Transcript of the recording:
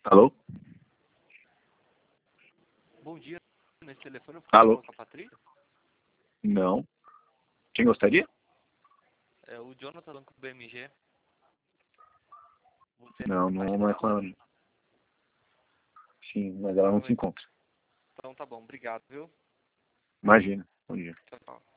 Alô? Bom dia, nesse telefone eu Alô? falo com a Patrícia. Não. Quem gostaria? É o Jonathan falando com o BMG. Você Não, não é com ela. Sim, mas ela não se encontra. Então tá bom, obrigado, viu? Imagina. Bom dia. Tchau, tchau.